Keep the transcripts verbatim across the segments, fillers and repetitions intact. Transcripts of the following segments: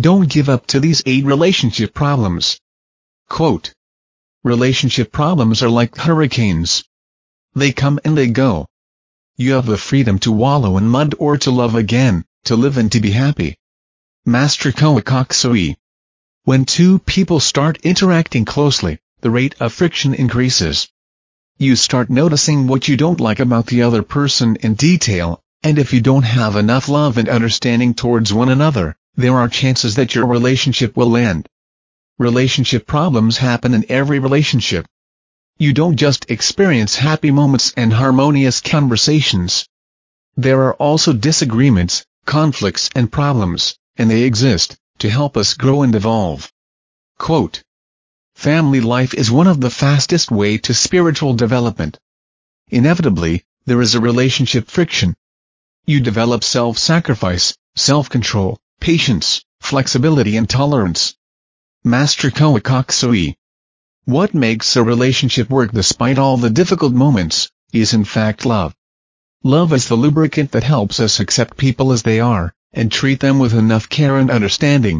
don't give up to these eight relationship problems. Quote, relationship problems are like hurricanes. They come and they go. You have the freedom to wallow in mud or to love again, to live and to be happy. Master Koa Kok Sui. When two people start interacting closely, the rate of friction increases. You start noticing what you don't like about the other person in detail, and if you don't have enough love and understanding towards one another, there are chances that your relationship will end. Relationship problems happen in every relationship. You don't just experience happy moments and harmonious conversations. There are also disagreements, conflicts and problems, and they exist to help us grow and evolve. Quote, family life is one of the fastest way to spiritual development. Inevitably, there is a relationship friction. You develop self-sacrifice, self-control, patience, flexibility and tolerance. Master Koa Kok Sui. What makes a relationship work despite all the difficult moments, is in fact love. Love is the lubricant that helps us accept people as they are, and treat them with enough care and understanding.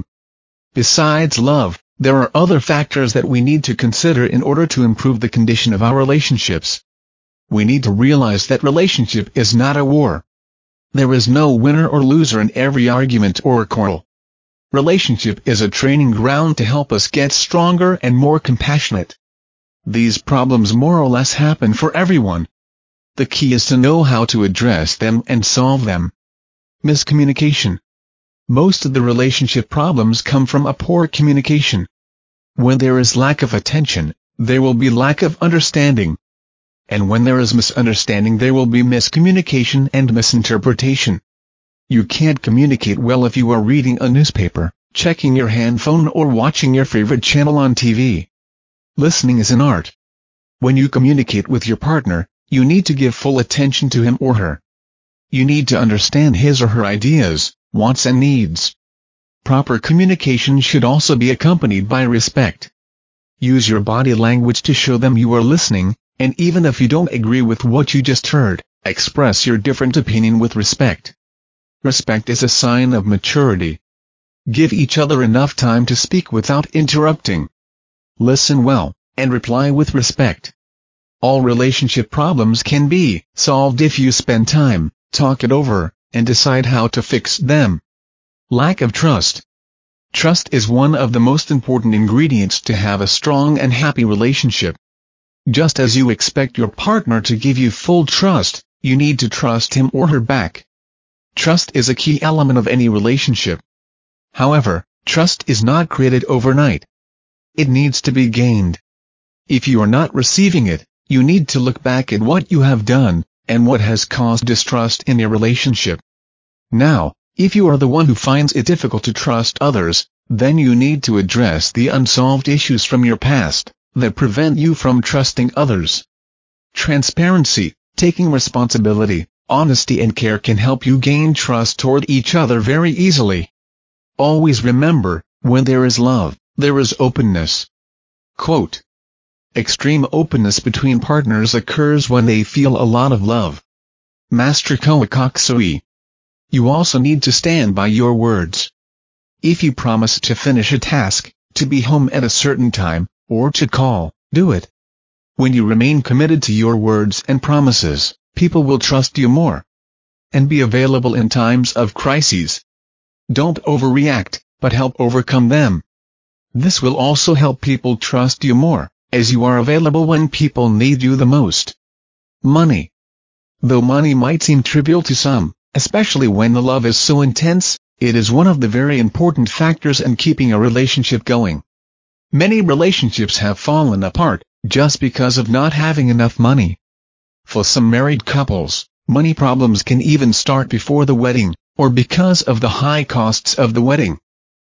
Besides love, there are other factors that we need to consider in order to improve the condition of our relationships. We need to realize that relationship is not a war. There is no winner or loser in every argument or quarrel. Relationship is a training ground to help us get stronger and more compassionate. These problems more or less happen for everyone. The key is to know how to address them and solve them. Miscommunication. Most of the relationship problems come from a poor communication. When there is lack of attention, there will be lack of understanding. And when there is misunderstanding, there will be miscommunication and misinterpretation. You can't communicate well if you are reading a newspaper, checking your handphone or watching your favorite channel on T V. Listening is an art. When you communicate with your partner, you need to give full attention to him or her. You need to understand his or her ideas, wants and needs. Proper communication should also be accompanied by respect. Use your body language to show them you are listening, and even if you don't agree with what you just heard, express your different opinion with respect. Respect is a sign of maturity. Give each other enough time to speak without interrupting. Listen well, and reply with respect. All relationship problems can be solved if you spend time, talk it over, and decide how to fix them. Lack of trust. Trust is one of the most important ingredients to have a strong and happy relationship. Just as you expect your partner to give you full trust, you need to trust him or her back. Trust is a key element of any relationship. However, trust is not created overnight. It needs to be gained. If you are not receiving it, you need to look back at what you have done, and what has caused distrust in your relationship. Now, if you are the one who finds it difficult to trust others, then you need to address the unsolved issues from your past that prevent you from trusting others. Transparency, taking responsibility, honesty and care can help you gain trust toward each other very easily. Always remember, when there is love, there is openness. Quote, extreme openness between partners occurs when they feel a lot of love. Master Koa Kok Sui. You also need to stand by your words. If you promise to finish a task, to be home at a certain time, or to call, do it. When you remain committed to your words and promises, people will trust you more and be available in times of crises. Don't overreact, but help overcome them. This will also help people trust you more, as you are available when people need you the most. Money. Though money might seem trivial to some, especially when the love is so intense, it is one of the very important factors in keeping a relationship going. Many relationships have fallen apart just because of not having enough money. For some married couples, money problems can even start before the wedding, or because of the high costs of the wedding.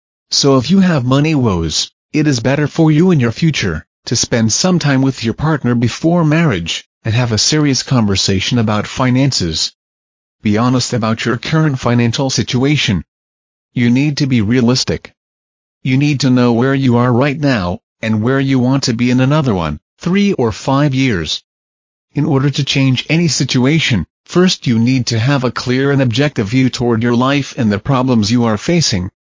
So if you have money woes, it is better for you in your future to spend some time with your partner before marriage, and have a serious conversation about finances. Be honest about your current financial situation. You need to be realistic. You need to know where you are right now, and where you want to be in another one, three or five years. In order to change any situation, first you need to have a clear and objective view toward your life and the problems you are facing.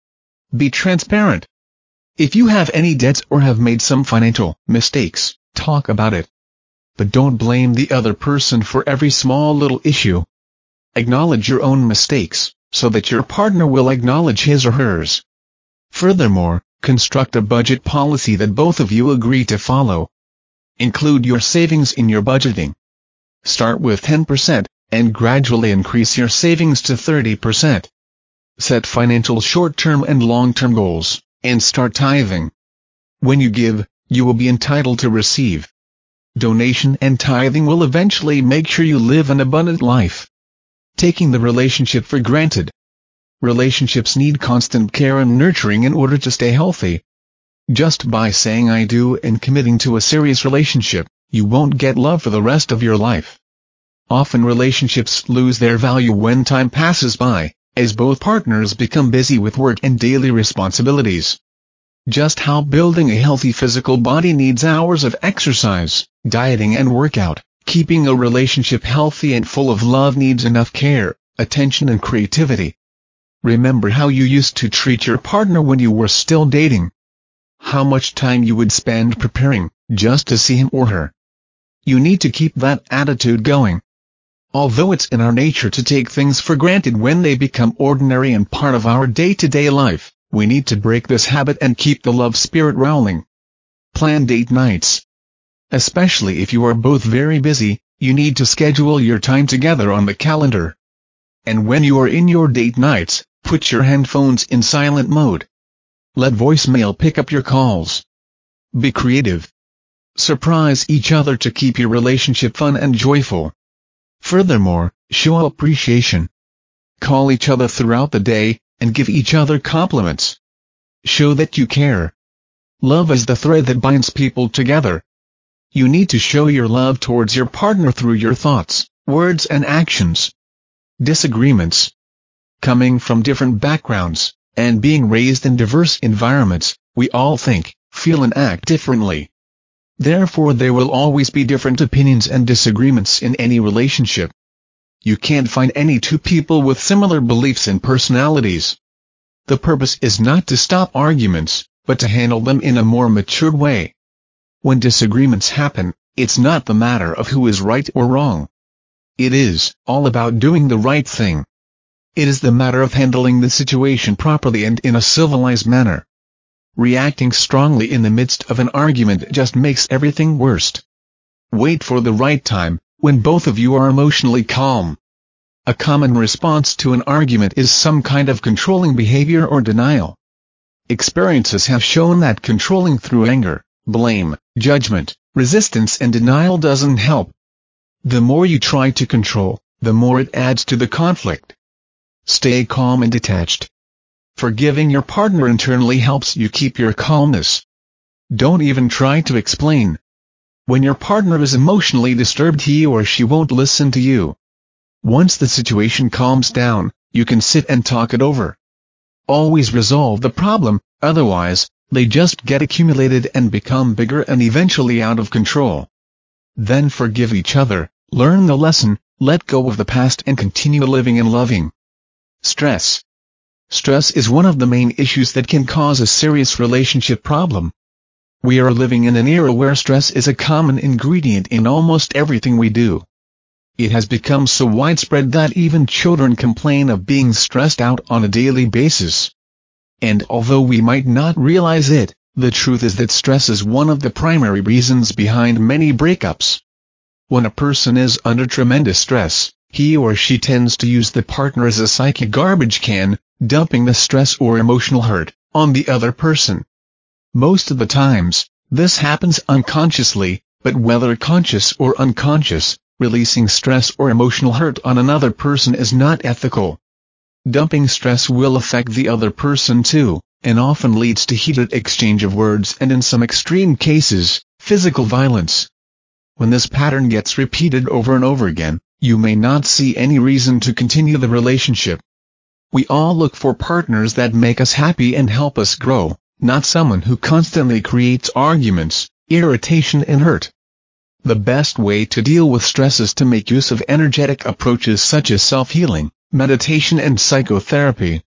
Be transparent. If you have any debts or have made some financial mistakes, talk about it. But don't blame the other person for every small little issue. Acknowledge your own mistakes, so that your partner will acknowledge his or hers. Furthermore, construct a budget policy that both of you agree to follow. Include your savings in your budgeting. Start with ten percent, and gradually increase your savings to thirty percent. Set financial short-term and long-term goals, and start tithing. When you give, you will be entitled to receive. Donation and tithing will eventually make sure you live an abundant life. Taking the relationship for granted. Relationships need constant care and nurturing in order to stay healthy. Just by saying I do and committing to a serious relationship, you won't get love for the rest of your life. Often relationships lose their value when time passes by, as both partners become busy with work and daily responsibilities. Just how building a healthy physical body needs hours of exercise, dieting and workout, keeping a relationship healthy and full of love needs enough care, attention and creativity. Remember how you used to treat your partner when you were still dating. How much time you would spend preparing, just to see him or her. You need to keep that attitude going. Although it's in our nature to take things for granted when they become ordinary and part of our day-to-day life, we need to break this habit and keep the love spirit rolling. Plan date nights. Especially if you are both very busy, you need to schedule your time together on the calendar. And when you are in your date nights, put your handphones in silent mode. Let voicemail pick up your calls. Be creative. Surprise each other to keep your relationship fun and joyful. Furthermore, show appreciation. Call each other throughout the day, and give each other compliments. Show that you care. Love is the thread that binds people together. You need to show your love towards your partner through your thoughts, words and actions. Disagreements. Coming from different backgrounds, and being raised in diverse environments, we all think, feel and act differently. Therefore there will always be different opinions and disagreements in any relationship. You can't find any two people with similar beliefs and personalities. The purpose is not to stop arguments, but to handle them in a more matured way. When disagreements happen, it's not the matter of who is right or wrong. It is all about doing the right thing. It is the matter of handling the situation properly and in a civilized manner. Reacting strongly in the midst of an argument just makes everything worse. Wait for the right time, when both of you are emotionally calm. A common response to an argument is some kind of controlling behavior or denial. Experiences have shown that controlling through anger, blame, judgment, resistance and denial doesn't help. The more you try to control, the more it adds to the conflict. Stay calm and detached. Forgiving your partner internally helps you keep your calmness. Don't even try to explain. When your partner is emotionally disturbed, he or she won't listen to you. Once the situation calms down, you can sit and talk it over. Always resolve the problem, otherwise, they just get accumulated and become bigger and eventually out of control. Then forgive each other, learn the lesson, let go of the past and continue living and loving. Stress. Stress is one of the main issues that can cause a serious relationship problem. We are living in an era where stress is a common ingredient in almost everything we do. It has become so widespread that even children complain of being stressed out on a daily basis. And although we might not realize it, the truth is that stress is one of the primary reasons behind many breakups. When a person is under tremendous stress, he or she tends to use the partner as a psychic garbage can, dumping the stress or emotional hurt on the other person. Most of the times, this happens unconsciously, but whether conscious or unconscious, releasing stress or emotional hurt on another person is not ethical. Dumping stress will affect the other person too, and often leads to heated exchange of words and in some extreme cases, physical violence. When this pattern gets repeated over and over again, you may not see any reason to continue the relationship. We all look for partners that make us happy and help us grow, not someone who constantly creates arguments, irritation and hurt. The best way to deal with stress is to make use of energetic approaches such as self-healing, meditation and psychotherapy.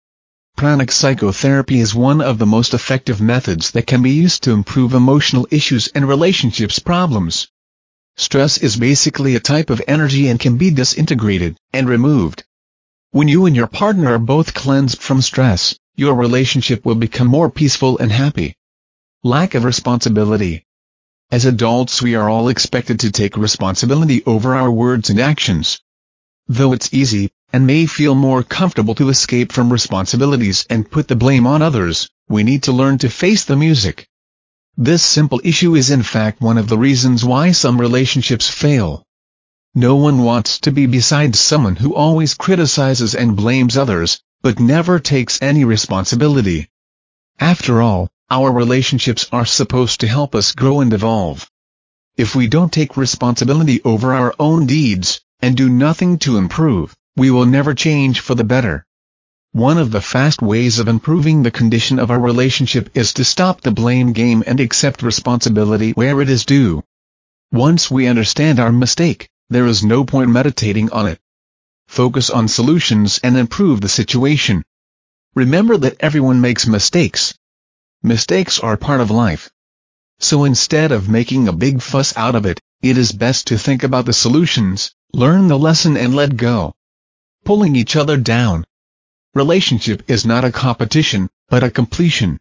Pranic psychotherapy is one of the most effective methods that can be used to improve emotional issues and relationships problems. Stress is basically a type of energy and can be disintegrated and removed. When you and your partner are both cleansed from stress, your relationship will become more peaceful and happy. Lack of responsibility. As adults, we are all expected to take responsibility over our words and actions. Though it's easy, and may feel more comfortable to escape from responsibilities and put the blame on others, we need to learn to face the music. This simple issue is in fact one of the reasons why some relationships fail. No one wants to be beside someone who always criticizes and blames others, but never takes any responsibility. After all, our relationships are supposed to help us grow and evolve. If we don't take responsibility over our own deeds, and do nothing to improve, we will never change for the better. One of the fast ways of improving the condition of our relationship is to stop the blame game and accept responsibility where it is due. Once we understand our mistake, there is no point meditating on it. Focus on solutions and improve the situation. Remember that everyone makes mistakes. Mistakes are part of life. So instead of making a big fuss out of it, it is best to think about the solutions, learn the lesson and let go. Pulling each other down. Relationship is not a competition, but a completion.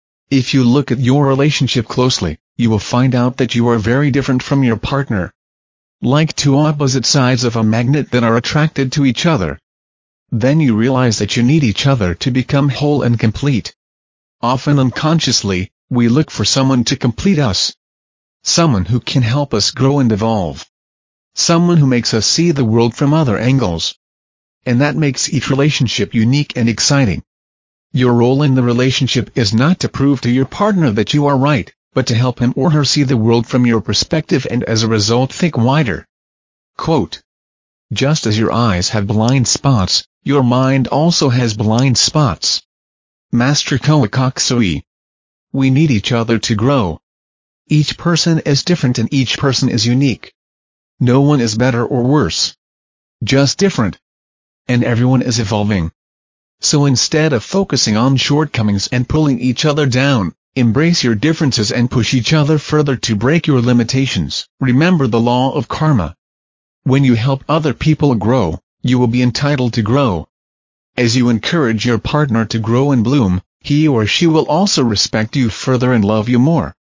If you look at your relationship closely, you will find out that you are very different from your partner. Like two opposite sides of a magnet that are attracted to each other. Then you realize that you need each other to become whole and complete. Often unconsciously, we look for someone to complete us. Someone who can help us grow and evolve. Someone who makes us see the world from other angles. And that makes each relationship unique and exciting. Your role in the relationship is not to prove to your partner that you are right, but to help him or her see the world from your perspective and as a result think wider. Quote, just as your eyes have blind spots, your mind also has blind spots. Master Koa Koksui. We need each other to grow. Each person is different and each person is unique. No one is better or worse. Just different. And everyone is evolving. So instead of focusing on shortcomings and pulling each other down, embrace your differences and push each other further to break your limitations. Remember the law of karma. When you help other people grow, you will be entitled to grow. As you encourage your partner to grow and bloom, he or she will also respect you further and love you more.